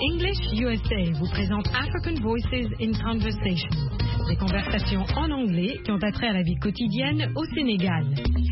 English USA vous présente African Voices in Conversation, des conversations en anglais qui ont attrait à la vie quotidienne au Sénégal.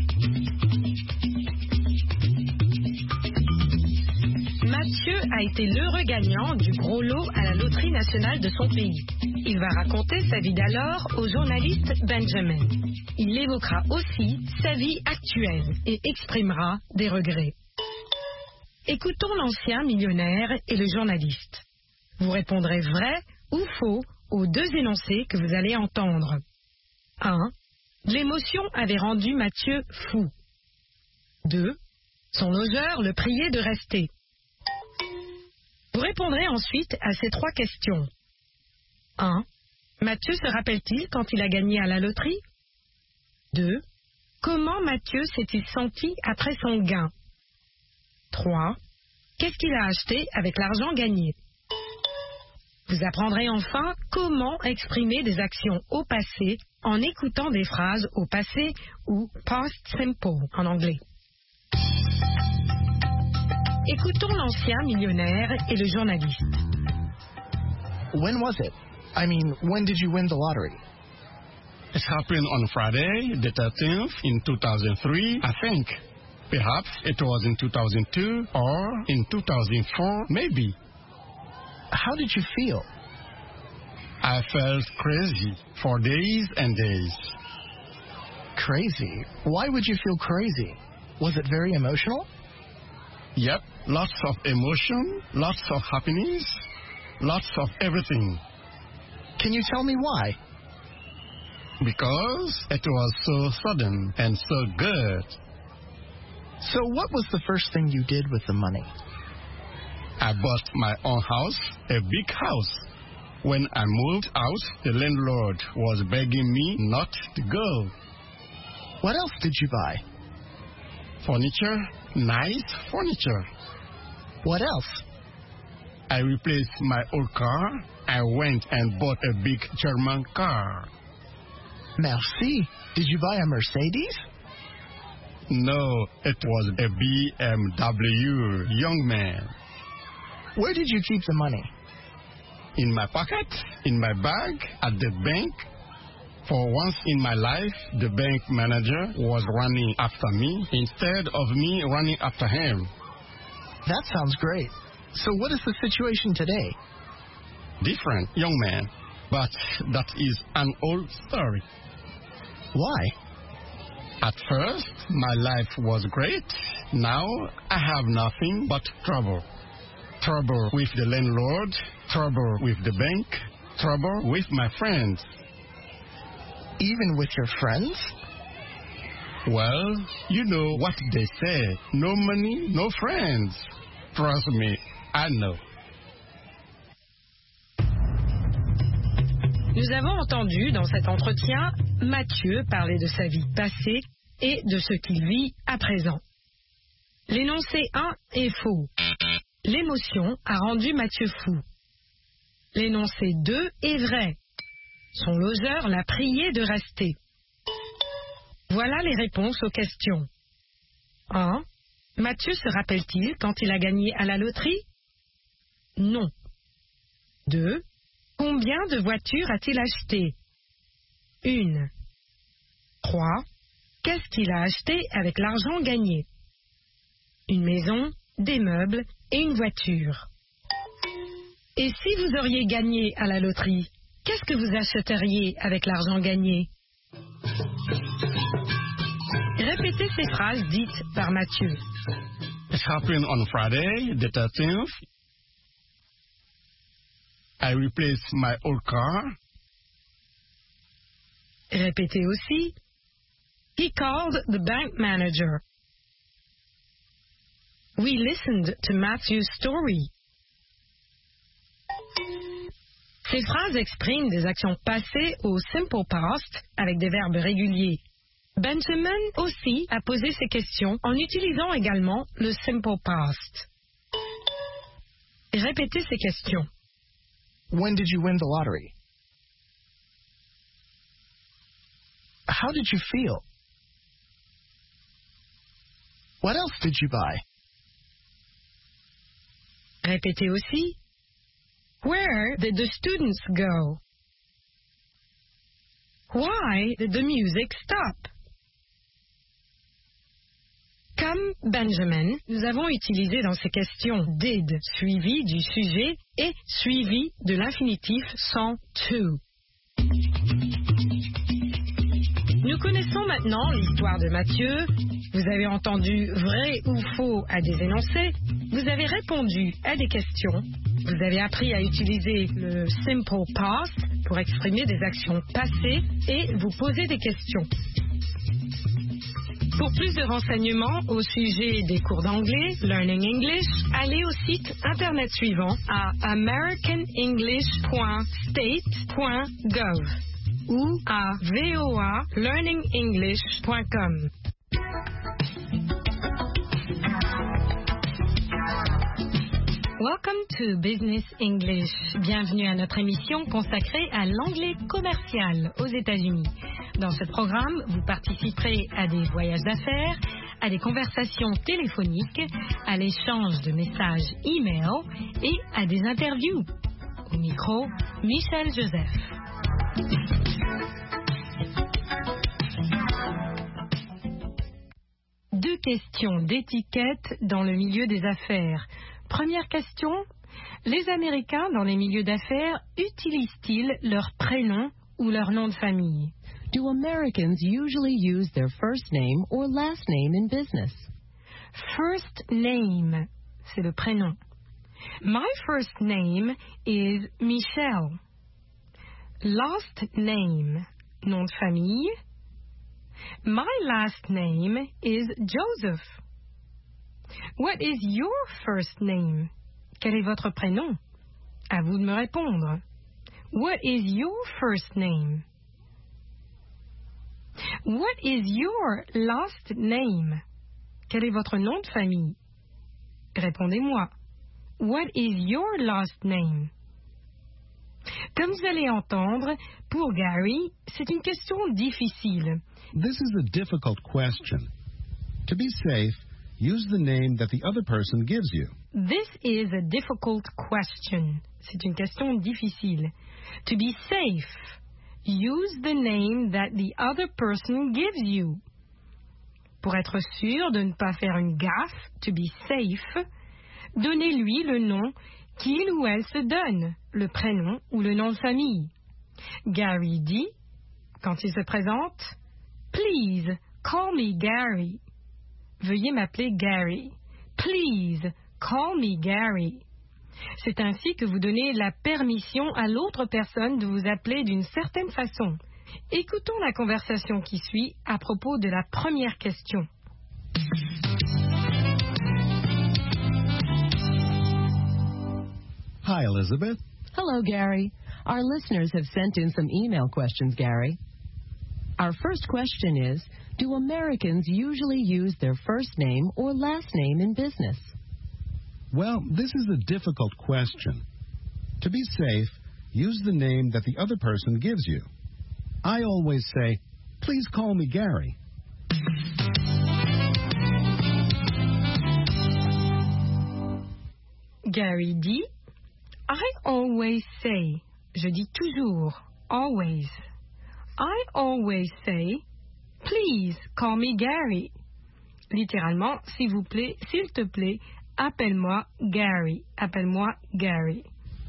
Mathieu a été l'heureux gagnant du gros lot à la loterie nationale de son pays. Il va raconter sa vie d'alors au journaliste Benjamin. Il évoquera aussi sa vie actuelle et exprimera des regrets. Écoutons l'ancien millionnaire et le journaliste. Vous répondrez vrai ou faux aux deux énoncés que vous allez entendre. 1. L'émotion avait rendu Mathieu fou. 2. Son logeur le priait de rester. Vous répondrez ensuite à ces trois questions. 1. Mathieu se rappelle-t-il quand il a gagné à la loterie? 2. Comment Mathieu s'est-il senti après son gain? 3. Qu'est-ce qu'il a acheté avec l'argent gagné? Vous apprendrez enfin comment exprimer des actions au passé en écoutant des phrases au passé ou past simple en anglais. Écoutons l'ancien millionnaire et le journaliste. When was it? I mean, when did you win the lottery? It happened on Friday, the 13th, in 2003, I think. Perhaps it was in 2002 or in 2004, maybe. How did you feel? I felt crazy for days and days. Crazy? Why would you feel crazy? Was it very emotional? Yep, lots of emotion, lots of happiness, lots of everything. Can you tell me why? Because it was so sudden and so good. So what was the first thing you did with the money? I bought my own house, a big house. When I moved out, the landlord was begging me not to go. What else did you buy? Furniture, nice furniture. What else? I replaced my old car. I went and bought a big German car. Merci. Did you buy a Mercedes? No, it was a BMW, young man. Where did you keep the money? In my pocket, in my bag, at the bank. For once in my life, the bank manager was running after me instead of me running after him. That sounds great. So what is the situation today? Different, young man. But that is an old story. Why? At first, my life was great. Now, I have nothing but trouble. Trouble with the landlord, trouble with the bank, trouble with my friends. Even with your friends? Well, you know what they say. No money, no friends. Trust me, I know. Nous avons entendu dans cet entretien Mathieu parler de sa vie passée et de ce qu'il vit à présent. L'énoncé 1 est faux. L'émotion a rendu Mathieu fou. L'énoncé 2 est vrai. Son logeur l'a prié de rester. Voilà les réponses aux questions. 1. Mathieu se rappelle-t-il quand il a gagné à la loterie? Non. 2. Combien de voitures a-t-il acheté? 1. 3. Qu'est-ce qu'il a acheté avec l'argent gagné? Une maison, des meubles et une voiture. Et si vous auriez gagné à la loterie, qu'est-ce que vous achèteriez avec l'argent gagné? Répétez ces phrases dites par Mathieu. It happened on Friday, the 13th. I replaced my old car. Répétez aussi. He called the bank manager. We listened to Matthew's story. Ces phrases expriment des actions passées au simple past avec des verbes réguliers. Benjamin aussi a posé ces questions en utilisant également le simple past. Répétez ces questions. When did you win the lottery? How did you feel? What else did you buy? Répétez aussi. Where did the students go? Why did the music stop? Comme Benjamin, nous avons utilisé dans ces questions did suivi du sujet et suivi de l'infinitif sans to. Nous connaissons maintenant l'histoire de Mathieu. Vous avez entendu vrai ou faux à des énoncés. Vous avez répondu à des questions. Vous avez appris à utiliser le simple past pour exprimer des actions passées et vous poser des questions. Pour plus de renseignements au sujet des cours d'anglais, Learning English, allez au site internet suivant à americanenglish.state.gov ou à voalearningenglish.com. Welcome to Business English. Bienvenue à notre émission consacrée à l'anglais commercial aux États-Unis. Dans ce programme, vous participerez à des voyages d'affaires, à des conversations téléphoniques, à l'échange de messages e-mail et à des interviews. Au micro, Michel Joseph. Deux questions d'étiquette dans le milieu des affaires. Première question, les Américains dans les milieux d'affaires utilisent-ils leur prénom ou leur nom de famille? Do Americans usually use their first name or last name in business? First name, c'est le prénom. My first name is Michelle. Last name, nom de famille. My last name is Joseph. What is your first name? Quel est votre prénom? À vous de me répondre. What is your first name? What is your last name? Quel est votre nom de famille? Répondez-moi. What is your last name? Comme vous allez entendre, pour Gary, c'est une question difficile. This is a difficult question. To be safe, use the name that the other person gives you. This is a difficult question. C'est une question difficile. To be safe, use the name that the other person gives you. Pour être sûr de ne pas faire une gaffe, to be safe, donnez-lui le nom qu'il ou elle se donne, le prénom ou le nom de famille. Gary dit, quand il se présente, Please call me Gary. Veuillez m'appeler Gary. Please call me Gary. C'est ainsi que vous donnez la permission à l'autre personne de vous appeler d'une certaine façon. Écoutons la conversation qui suit à propos de la première question. Hi, Elizabeth. Hello, Gary. Our listeners have sent in some email questions, Gary. Our first question is, do Americans usually use their first name or last name in business? Well, this is a difficult question. To be safe, use the name that the other person gives you. I always say, please call me Gary. Gary dit, I always say, je dis toujours, always. I always say, please call me Gary. Littéralement, s'il vous plaît, s'il te plaît, appelle-moi Gary. Appelle-moi Gary.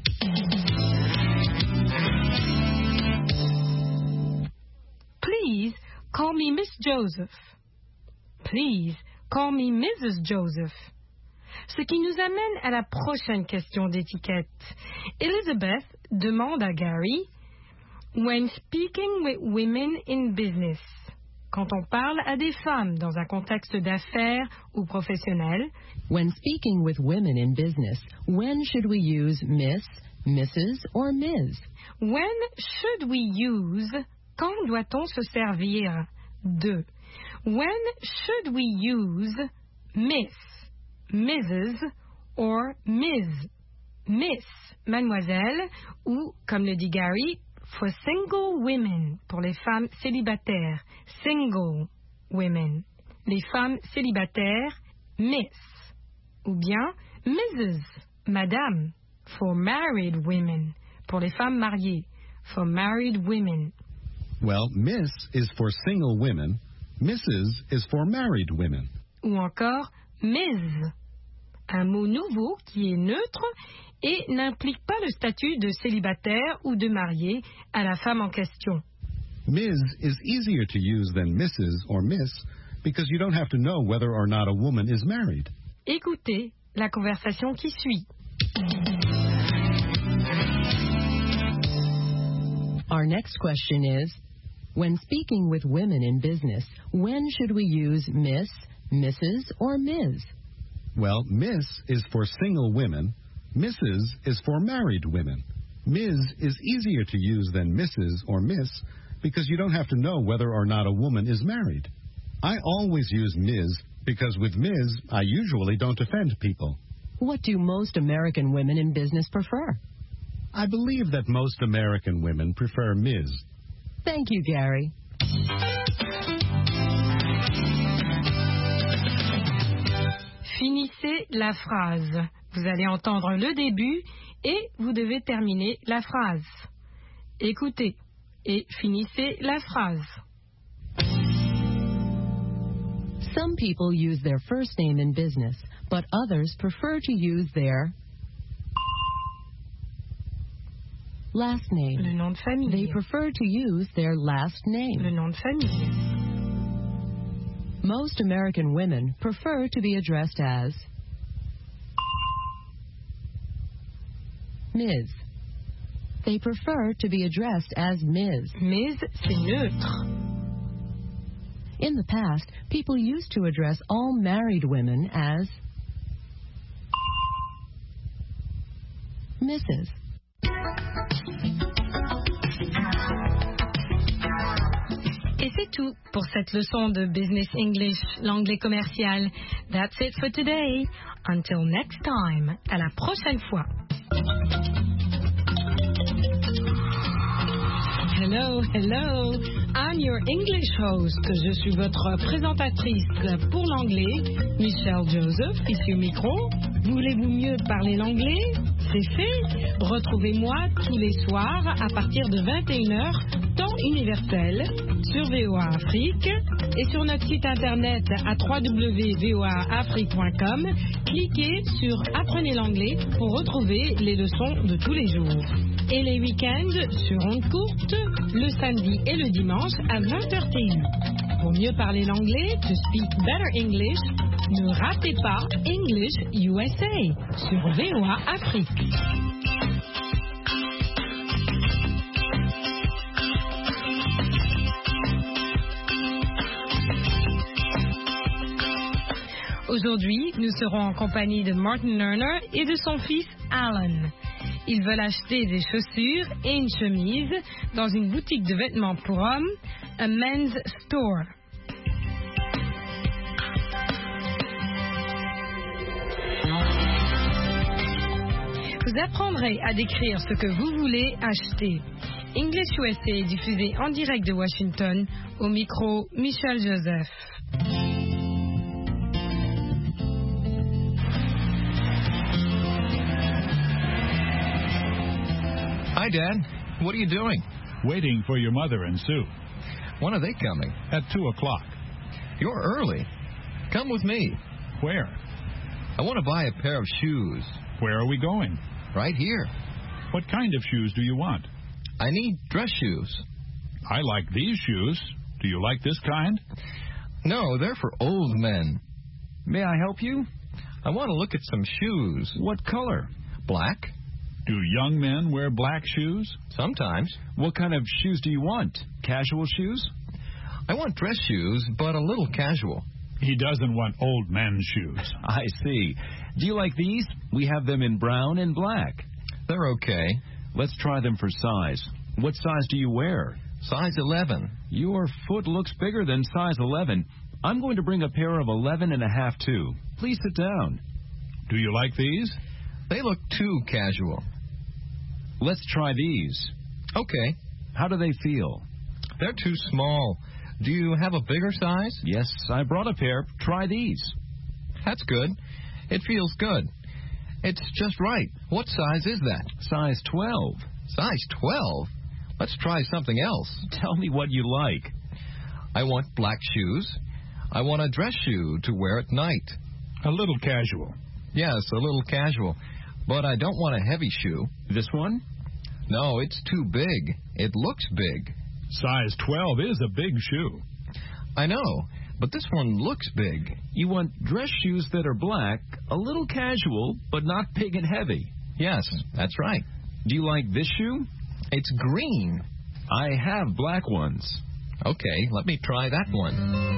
Please call me Miss Joseph. Please call me Mrs. Joseph. Ce qui nous amène à la prochaine question d'étiquette. Elizabeth demande à Gary, when speaking with women in business, quand on parle à des femmes dans un contexte d'affaires ou professionnel, when speaking with women in business, when should we use Miss, Mrs. or Ms? When should we use, quand doit-on se servir de? When should we use Miss, Mrs. or Ms? Miss, mademoiselle, ou, comme le dit Gary, for single women, pour les femmes célibataires, single women. Les femmes célibataires, Miss. Ou bien Mrs., madame, For married women. Pour les femmes mariées. For married women. Well, Miss is for single women. Mrs. is for married women. Ou encore Ms. Un mot nouveau qui est neutre et n'implique pas le statut de célibataire ou de marié à la femme en question. Ms. is easier to use than Mrs. or Miss because you don't have to know whether or not a woman is married. Écoutez la conversation qui suit. Our next question is, when speaking with women in business, when should we use Miss, Mrs., or Ms.? Well, Miss is for single women. Mrs. is for married women. Ms. is easier to use than Mrs. or Miss because you don't have to know whether or not a woman is married. I always use Ms. because with Ms. I usually don't offend people. What do most American women in business prefer? I believe that most American women prefer Ms. Thank you, Gary. Finissez la phrase. Vous allez entendre le début et vous devez terminer la phrase. Écoutez et finissez la phrase. Some people use their first name in business, but others prefer to use their last name. Le nom de famille. They prefer to use their last name. Le nom de famille. Most American women prefer to be addressed as Ms. They prefer to be addressed as Ms. Ms, c'est neutre. In the past, people used to address all married women as Mrs. Et c'est tout pour cette leçon de Business English, l'anglais commercial. That's it for today. Until next time. À la prochaine fois. Hello, hello. I'm your English host. Je suis votre présentatrice pour l'anglais, Michelle Joseph, ici au micro. Voulez-vous mieux parler l'anglais? C'est fait. Retrouvez-moi tous les soirs à partir de 21h, temps universel, sur VOA Afrique et sur notre site internet à www.voaafrique.com. Cliquez sur Apprenez l'anglais pour retrouver les leçons de tous les jours. Et les week-ends sur ondes courtes, le samedi et le dimanche à 20h TU. Pour mieux parler l'anglais, to speak better English, ne ratez pas English USA sur VOA Afrique. Aujourd'hui, nous serons en compagnie de Martin Lerner et de son fils Alan. Ils veulent acheter des chaussures et une chemise dans une boutique de vêtements pour hommes, a men's store. Vous apprendrez à décrire ce que vous voulez acheter. English USA est diffusé en direct de Washington, au micro Michel Joseph. Hi, Dad. What are you doing? Waiting for your mother and Sue. When are they coming? At 2 o'clock. You're early. Come with me. Where? I want to buy a pair of shoes. Where are we going? Right here. What kind of shoes do you want? I need dress shoes. I like these shoes. Do you like this kind? No, they're for old men. May I help you? I want to look at some shoes. What color? Black. Do young men wear black shoes? Sometimes. What kind of shoes do you want? Casual shoes? I want dress shoes, but a little casual. He doesn't want old men's shoes. I see. Do you like these? We have them in brown and black. They're okay. Let's try them for size. What size do you wear? Size 11. Your foot looks bigger than size 11. I'm going to bring a pair of 11.5 too. Please sit down. Do you like these? They look too casual. Let's try these. Okay. How do they feel? They're too small. Do you have a bigger size? Yes, I brought a pair. Try these. That's good. It feels good. It's just right. What size is that? Size 12. Size 12? Let's try something else. Tell me what you like. I want black shoes. I want a dress shoe to wear at night. A little casual. Yes, a little casual. But I don't want a heavy shoe. This one? No, it's too big. It looks big. Size 12 is a big shoe. I know, but this one looks big. You want dress shoes that are black, a little casual, but not big and heavy. Yes, that's right. Do you like this shoe? It's green. I have black ones. Okay, let me try that one.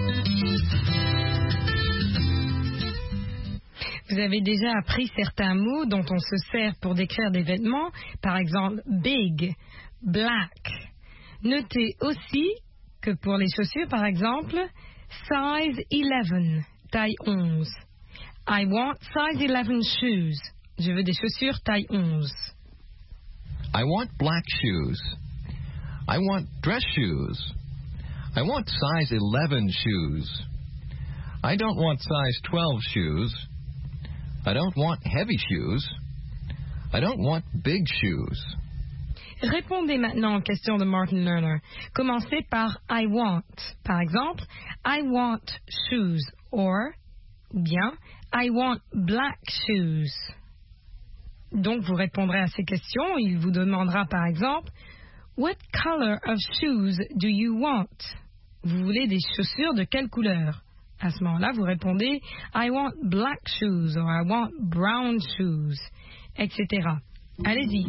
Vous avez déjà appris certains mots dont on se sert pour décrire des vêtements, par exemple big, black. Notez aussi que pour les chaussures, par exemple, size 11, taille 11. I want size 11 shoes. Je veux des chaussures taille 11. I want black shoes. I want dress shoes. I want size 11 shoes. I don't want size 12 shoes. I don't want heavy shoes. I don't want big shoes. Répondez maintenant aux questions de Martin Lerner. Commencez par I want. Par exemple, I want shoes. Or, bien, I want black shoes. Donc, vous répondrez à ces questions. Il vous demandera, par exemple, What color of shoes do you want? Vous voulez des chaussures de quelle couleur? À ce moment-là, vous répondez I want black shoes or I want brown shoes, etc. Allez-y.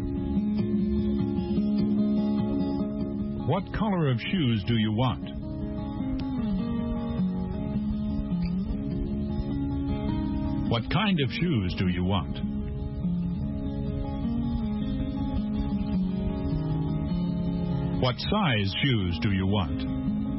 What color of shoes do you want? What kind of shoes do you want? What size shoes do you want?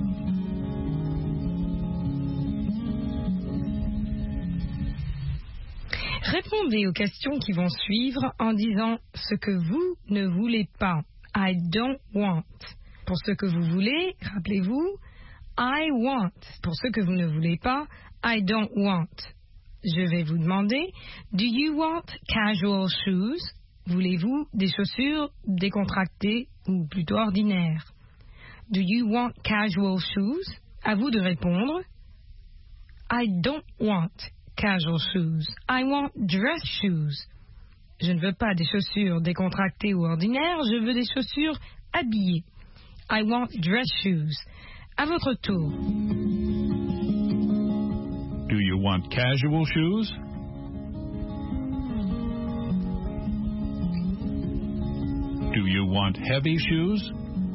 Répondez aux questions qui vont suivre en disant ce que vous ne voulez pas. I don't want. Pour ce que vous voulez, rappelez-vous, I want. Pour ce que vous ne voulez pas, I don't want. Je vais vous demander, do you want casual shoes? Voulez-vous des chaussures décontractées ou plutôt ordinaires? Do you want casual shoes? À vous de répondre, I don't want casual shoes. I want dress shoes. Je ne veux pas des chaussures décontractées ou ordinaires, je veux des chaussures habillées. I want dress shoes. À votre tour. Do you want casual shoes? Do you want heavy shoes?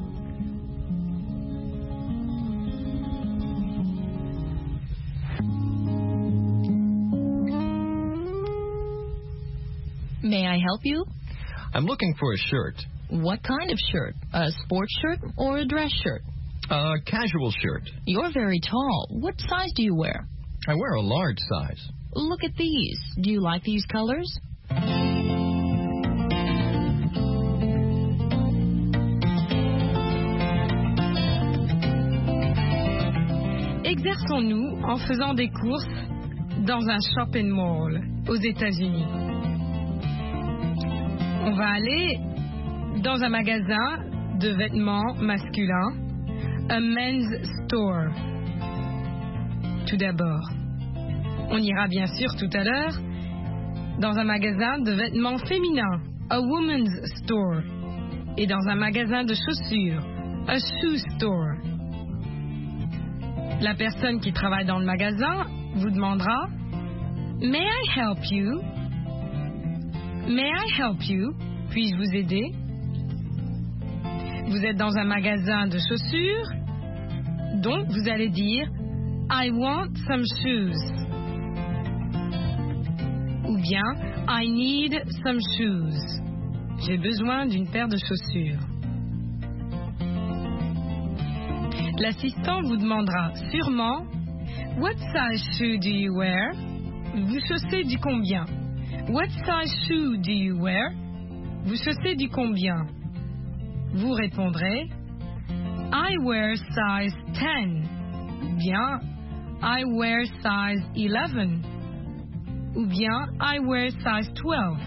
May I help you? I'm looking for a shirt. What kind of shirt? A sports shirt or a dress shirt? A casual shirt. You're very tall. What size do you wear? I wear a large size. Look at these. Do you like these colors? Exerçons-nous en faisant des courses dans un shopping mall aux États-Unis. On va aller dans un magasin de vêtements masculins, a men's store. Tout d'abord, on ira bien sûr tout à l'heure dans un magasin de vêtements féminins, a woman's store, et dans un magasin de chaussures, a shoe store. La personne qui travaille dans le magasin vous demandera May I help you? May I help you? Puis-je vous aider? Vous êtes dans un magasin de chaussures, donc vous allez dire I want some shoes. Ou bien I need some shoes. J'ai besoin d'une paire de chaussures. L'assistant vous demandera sûrement What size shoe do you wear? Vous chaussez du combien? What size shoe do you wear? Vous chaussez du combien? Vous répondrez I wear size 10. Bien, I wear size 11. ou bien I wear size 12.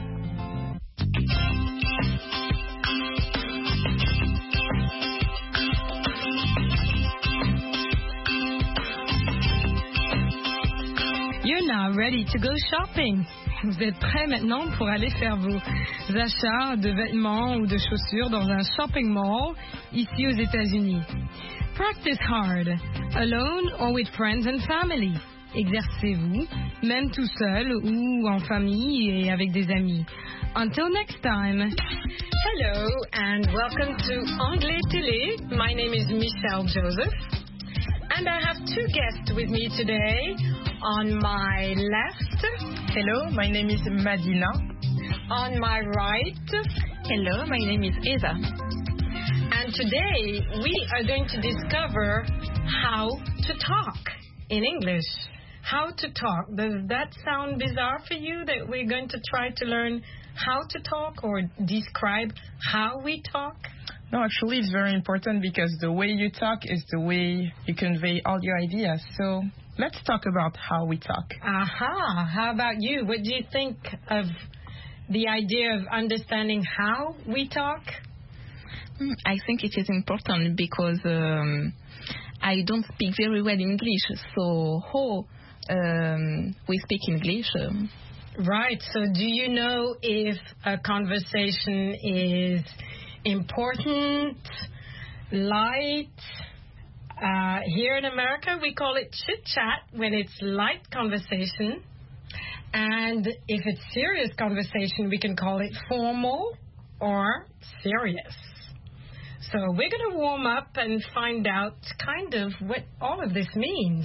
You're now ready to go shopping. Vous êtes prêts maintenant pour aller faire vos achats de vêtements ou de chaussures dans un shopping mall ici aux États-Unis. Practice hard, alone or with friends and family. Exercez-vous, même tout seul ou en famille et avec des amis. Until next time. Hello and welcome to Anglais Télé. My name is Michelle Joseph. And I have two guests with me today. On my left, hello, my name is Madina. On my right, hello, my name is Eva. And today we are going to discover how to talk in English. How to talk. Does that sound bizarre for you that we're going to try to learn how to talk or describe how we talk? No, actually it's very important because the way you talk is the way you convey all your ideas. So let's talk about how we talk. Aha. How about you? What do you think of the idea of understanding how we talk? I think it is important because I don't speak very well English. So how we speak English? Right. So do you know if a conversation is important, light? Here in America, we call it chit-chat when it's light conversation. And if it's serious conversation, we can call it formal or serious. So we're going to warm up and find out kind of what all of this means.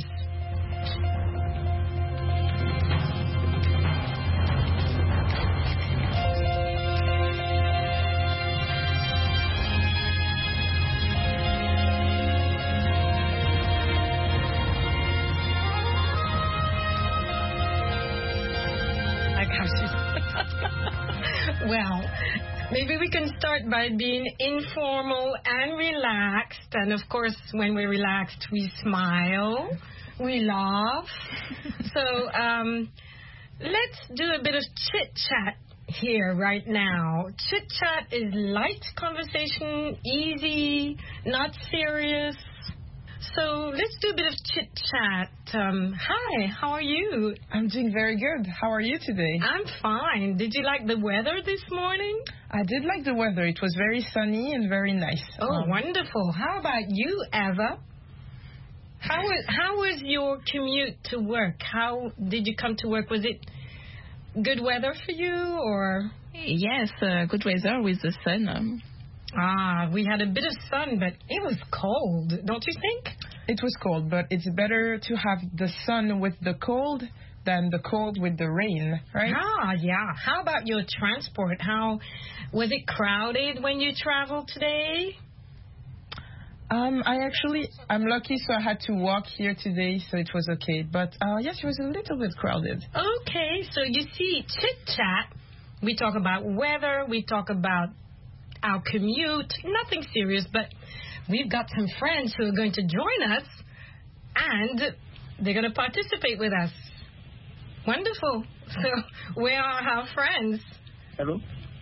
Well, maybe we can start by being informal and relaxed. And of course, when we're relaxed, we smile, we laugh. So let's do a bit of chit-chat here right now. Chit-chat is light conversation, easy, not serious. So let's do a bit of chit-chat. Hi, how are you? I'm doing very good. How are you today? I'm fine. Did you like the weather this morning? I did like the weather. It was very sunny and very nice. Oh, wonderful. How about you, Eva? How was your commute to work? How did you come to work? Was it good weather for you or? Yes, good weather with the sun. We had a bit of sun, but it was cold, don't you think? It was cold, but it's better to have the sun with the cold than the cold with the rain, right? Yeah. How about your transport? How was it crowded when you traveled today? I'm lucky, so I had to walk here today, so it was okay. But yes, it was a little bit crowded. Okay, so you see, chit-chat, we talk about weather, we talk about our commute, nothing serious, but we've got some friends who are going to join us, and they're going to participate with us. Wonderful. So, where are our friends? Hello.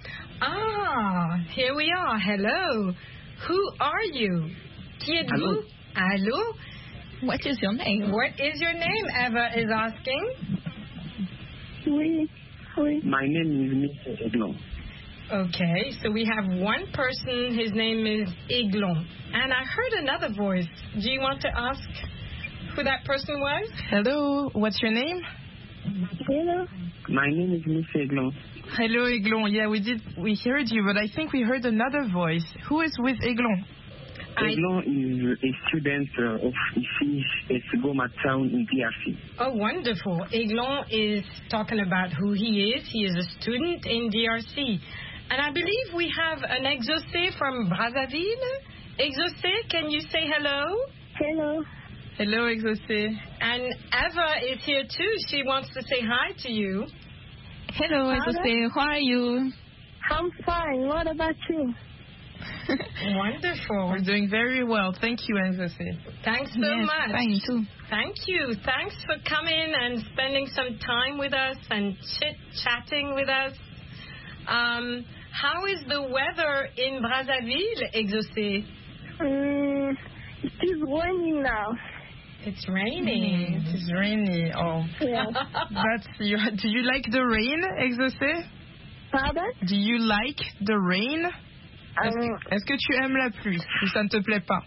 Here we are. Hello. Who are you? Qui êtes-vous? Allô? What is your name? What is your name? Eva is asking. Oui. My name is Mr. Eglon. Okay, so we have one person, his name is Eglon. And I heard another voice. Do you want to ask who that person was? Hello, what's your name? Hello. My name is Mr. Eglon. Hello, Eglon. Yeah, we heard you, but I think we heard another voice. Who is with Eglon? Eglon is a student of IFI Esgoma town in DRC. Oh, wonderful. Eglon is talking about who he is. He is a student in DRC. And I believe we have an Exaucé from Brazzaville. Exaucé, can you say hello? Hello. Hello, Exaucé. And Eva is here too. She wants to say hi to you. Hello, Exaucé. How are you? I'm fine. What about you? Wonderful. We're doing very well. Thank you, Exaucé. Thanks so much. Fine too. Thank you. Thanks for coming and spending some time with us and chit-chatting with us. How is the weather in Brazzaville, Exaucé? It is raining now. It's raining. It is rainy. Oh. Yeah. Do you like the rain, Exaucé? Pardon? Do you like the rain? Est-ce que tu aimes la pluie ou ça ne te plaît pas?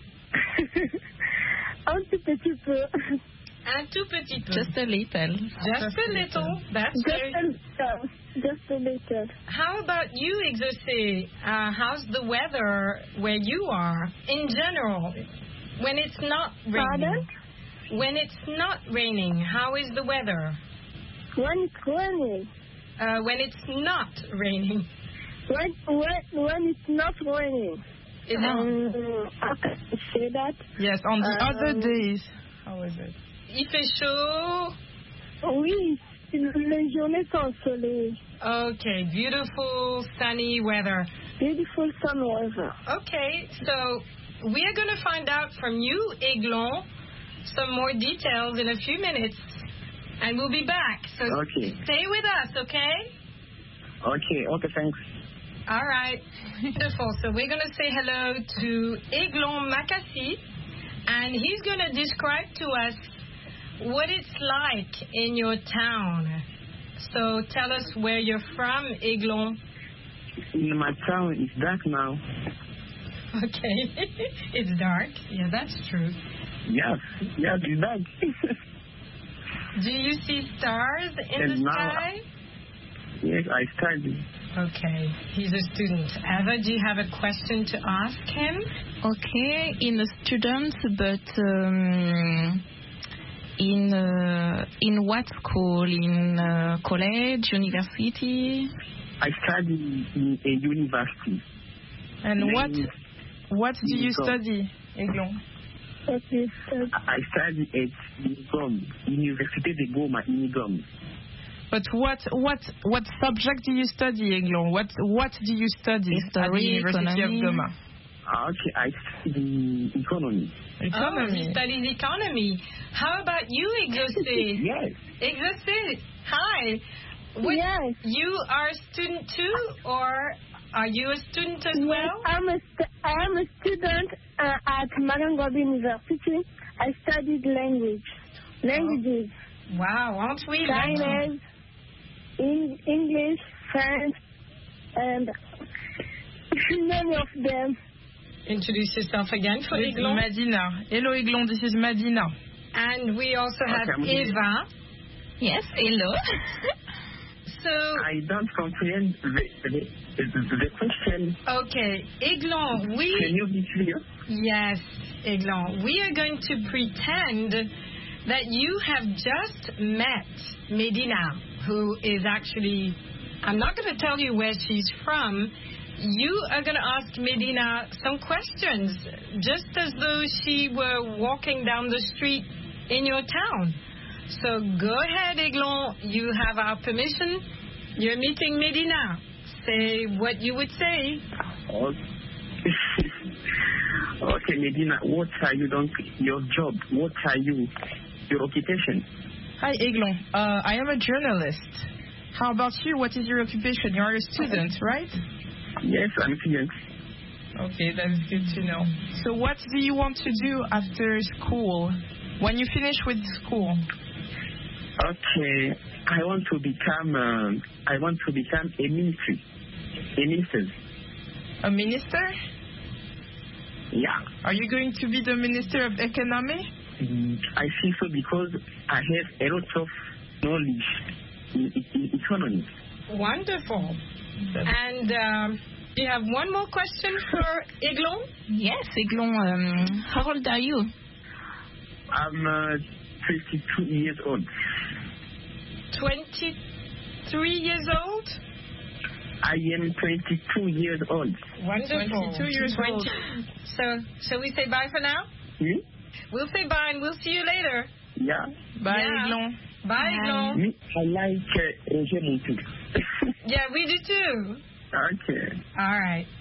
Un tout petit peu. Un tout petit peu. Just a little. Just a little. That's very... Just a little. How about you, Exaucé? How's the weather where you are in general? When it's not raining. Pardon? When it's not raining, how is the weather? When it's raining. When it's not raining. When it's not raining. How can I say that? Yes, on the other days. How is it? Il fait chaud. Oui, les journées sont ensoleillées. Okay, beautiful sunny weather. Beautiful sun weather. Okay, so we are going to find out from you, Aiglon, some more details in a few minutes. And we'll be back. So stay with us, okay? Okay, thanks. All right. Wonderful. So we're going to say hello to Aiglon Makassi, and he's going to describe to us what it's like in your town. So tell us where you're from, Aiglon. In my town, it's dark now. Okay. It's dark. Yeah, that's true. Yes, it's dark. Do you see stars in the sky? Yes, I study. Okay, he's a student. Eva, do you have a question to ask him? Okay, in a student, but in what school? In college, university? I study in a university. And what do you study, Aiglon? I study at Université de Goma in Goma. But what subject do you study, Aiglon? What do you study at the University of Goma? Okay, I study economy. Oh, he studies economy. How about you, Exaucé? Yes. Exaucé, hi. Yes. You are a student too, or are you a student as well? I am a student at Marangobi University. I studied languages. Wow, aren't we? Chinese, English, French, and many of them. Introduce yourself again for This is Aiglon. Madina. Hello, Aiglon. This is Madina. And we also have Eva. Yes, hello. So I don't comprehend the question. Okay, Aiglon, Can you be clear? Yes, Aiglon. We are going to pretend that you have just met Medina, who is actually, I'm not going to tell you where she's from. You are going to ask Medina some questions, just as though she were walking down the street in your town. So go ahead, Aiglon. You have our permission. You're meeting Medina. Say what you would say. Okay, Medina, what are you doing? Your job? What are you? Your occupation? Hi, Aiglon. I am a journalist. How about you? What is your occupation? You are a student, right? Yes, I'm a student. Okay, that's good to know. So what do you want to do after school? When you finish with school? Okay, I want to become a minister. A minister? Yeah. Are you going to be the Minister of Economy? I think so because I have a lot of knowledge in economy. Wonderful. And do you have one more question for Aiglon? Yes, Aiglon. How old are you? I'm 22 years old. 23 years old? I am 22 years old. Wonderful. 22 years old. So, shall we say bye for now? We'll say bye and we'll see you later. Yeah. Bye, Yeah. Aiglon. Bye, Aiglon. Me, I like Roger Montu. Yeah, we do too. Okay. All right.